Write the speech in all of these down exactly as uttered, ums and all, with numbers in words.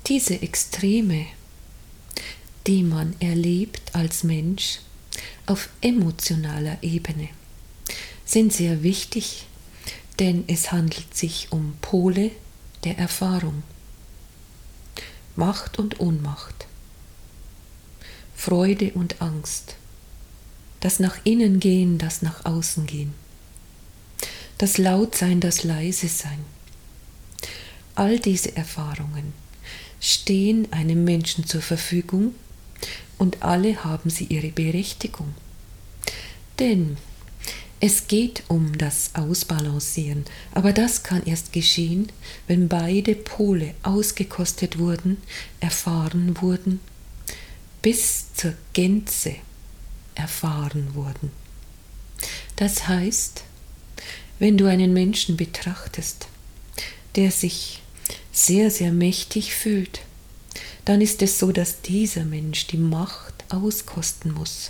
Diese Extreme, die man erlebt als Mensch auf emotionaler Ebene, sind sehr wichtig, denn es handelt sich um Pole der Erfahrung. Macht und Ohnmacht, Freude und Angst, das nach innen gehen, das nach außen gehen, das Lautsein, das leise sein. All diese Erfahrungen stehen einem Menschen zur Verfügung und alle haben sie ihre Berechtigung. Denn es geht um das Ausbalancieren, aber das kann erst geschehen, wenn beide Pole ausgekostet wurden, erfahren wurden, bis zur Gänze erfahren wurden. Das heißt, wenn du einen Menschen betrachtest, der sich sehr, sehr mächtig fühlt, dann ist es so, dass dieser Mensch die Macht auskosten muss.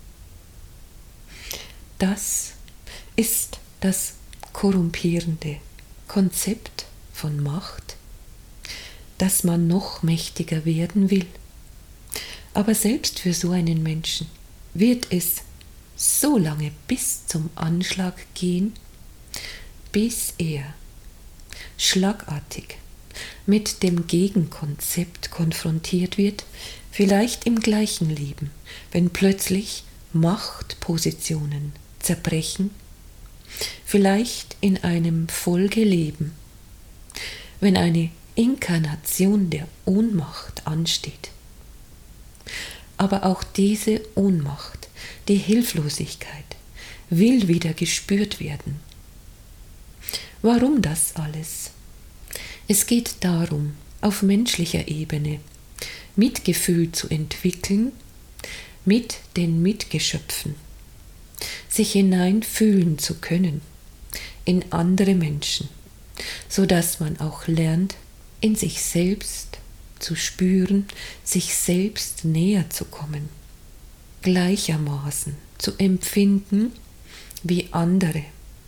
Das ist das korrumpierende Konzept von Macht, dass man noch mächtiger werden will. Aber selbst für so einen Menschen wird es so lange bis zum Anschlag gehen, bis er schlagartig mit dem Gegenkonzept konfrontiert wird, vielleicht im gleichen Leben, wenn plötzlich Machtpositionen zerbrechen, vielleicht in einem Folgeleben, wenn eine Inkarnation der Ohnmacht ansteht. Aber auch diese Ohnmacht, die Hilflosigkeit, will wieder gespürt werden. Warum das alles? Es geht darum, auf menschlicher Ebene Mitgefühl zu entwickeln mit den Mitgeschöpfen, sich hineinfühlen zu können in andere Menschen, so dass man auch lernt, in sich selbst zu spüren, sich selbst näher zu kommen, gleichermaßen zu empfinden wie andere.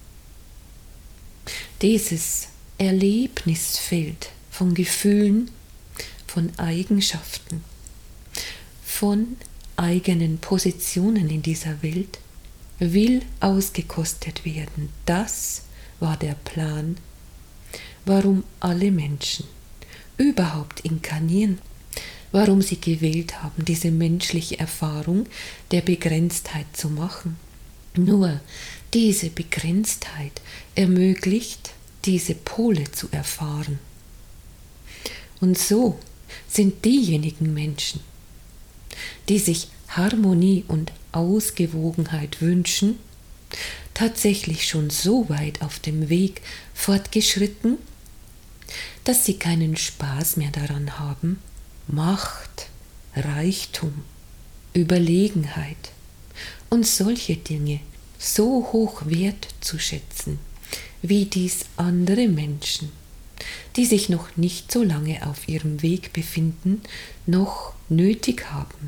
Dieses Erlebnisfeld von Gefühlen, von Eigenschaften, von eigenen Positionen in dieser Welt will ausgekostet werden. Das war der Plan, warum alle Menschen überhaupt inkarnieren, warum sie gewählt haben, diese menschliche Erfahrung der Begrenztheit zu machen. Nur diese Begrenztheit ermöglicht, diese Pole zu erfahren. Und so sind diejenigen Menschen, die sich Harmonie und Ausgewogenheit wünschen, tatsächlich schon so weit auf dem Weg fortgeschritten, dass sie keinen Spaß mehr daran haben, Macht, Reichtum, Überlegenheit und solche Dinge so hoch wertzuschätzen, wie dies andere Menschen, die sich noch nicht so lange auf ihrem Weg befinden, noch nötig haben.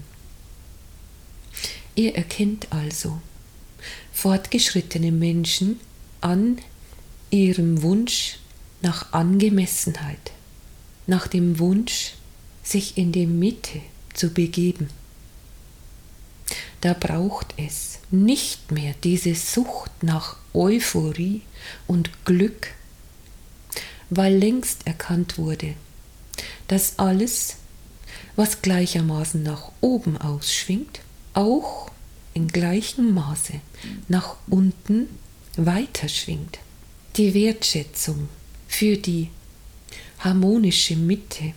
Ihr erkennt also fortgeschrittene Menschen an ihrem Wunsch nach Angemessenheit, nach dem Wunsch, sich in die Mitte zu begeben. Da braucht es nicht mehr diese Sucht nach Euphorie und Glück, weil längst erkannt wurde, dass alles, was gleichermaßen nach oben ausschwingt, auch in gleichem Maße nach unten weiterschwingt. Die Wertschätzung für die harmonische Mitte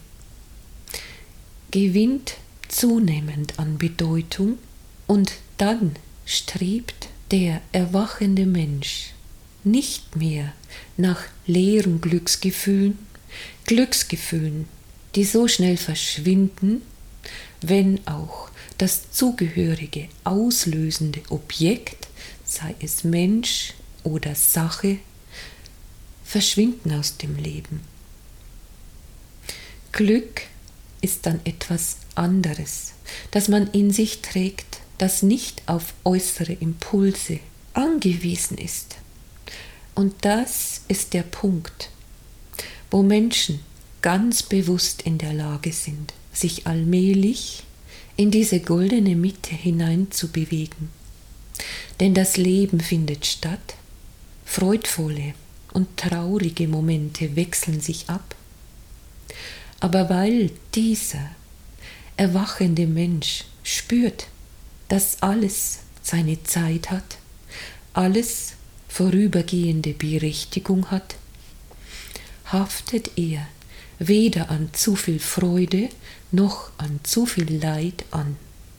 gewinnt zunehmend an Bedeutung und dann strebt der erwachende Mensch nicht mehr nach leeren Glücksgefühlen, Glücksgefühlen, die so schnell verschwinden, wenn auch das zugehörige auslösende Objekt, sei es Mensch oder Sache, verschwinden aus dem Leben. Glück ist dann etwas anderes, das man in sich trägt, das nicht auf äußere Impulse angewiesen ist. Und das ist der Punkt, wo Menschen ganz bewusst in der Lage sind, sich allmählich in diese goldene Mitte hinein zu bewegen. Denn das Leben findet statt, freudvolle und traurige Momente wechseln sich ab. Aber weil dieser erwachende Mensch spürt, dass alles seine Zeit hat, alles vorübergehende Berechtigung hat, haftet er weder an zu viel Freude noch an zu viel Leid an.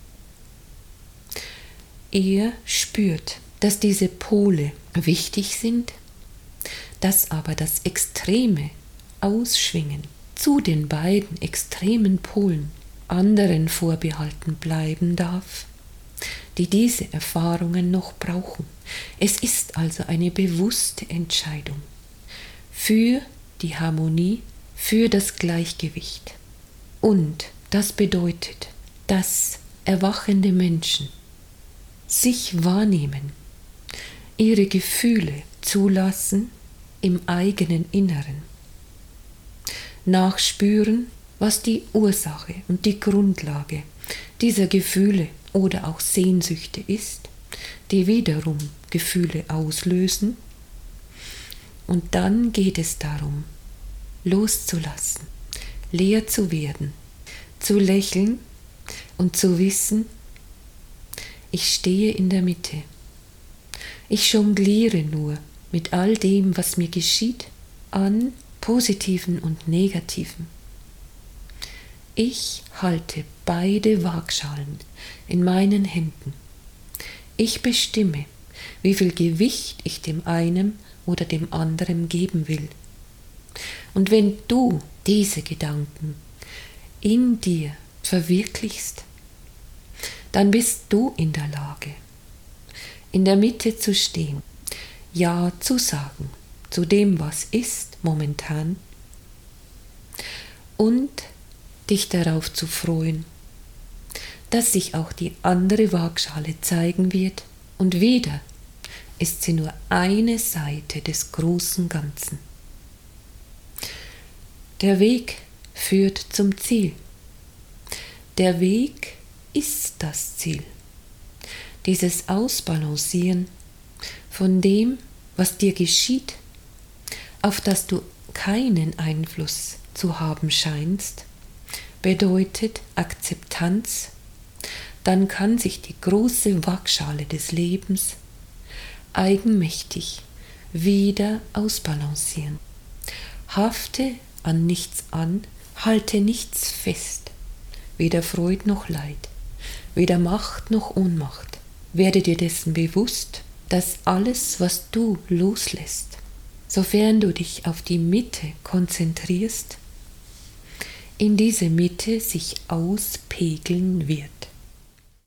Er spürt, dass diese Pole wichtig sind, dass aber das extreme Ausschwingen zu den beiden extremen Polen anderen vorbehalten bleiben darf, die diese Erfahrungen noch brauchen. Es ist also eine bewusste Entscheidung für die Harmonie, für das Gleichgewicht. Und das bedeutet, dass erwachende Menschen sich wahrnehmen, ihre Gefühle zulassen im eigenen Inneren, nachspüren, was die Ursache und die Grundlage dieser Gefühle oder auch Sehnsüchte ist, die wiederum Gefühle auslösen. Und dann geht es darum, loszulassen, leer zu werden, zu lächeln und zu wissen, ich stehe in der Mitte. Ich jongliere nur mit all dem, was mir geschieht, an Positiven und Negativen. Ich halte beide Waagschalen in meinen Händen. Ich bestimme, wie viel Gewicht ich dem einen oder dem anderen geben will. Und wenn du diese Gedanken in dir verwirklichst, dann bist du in der Lage, in der Mitte zu stehen, Ja zu sagen zu dem, was ist momentan, und dich darauf zu freuen, dass sich auch die andere Waagschale zeigen wird, und wieder ist sie nur eine Seite des großen Ganzen. Der Weg führt zum Ziel. Der Weg ist das Ziel. Dieses Ausbalancieren von dem, was dir geschieht, auf das du keinen Einfluss zu haben scheinst, bedeutet Akzeptanz. Dann kann sich die große Waagschale des Lebens eigenmächtig wieder ausbalancieren. Hafte an nichts an, halte nichts fest, weder Freud noch Leid, weder Macht noch Ohnmacht. Werde dir dessen bewusst, dass alles, was du loslässt, sofern du dich auf die Mitte konzentrierst, in diese Mitte sich auspegeln wird.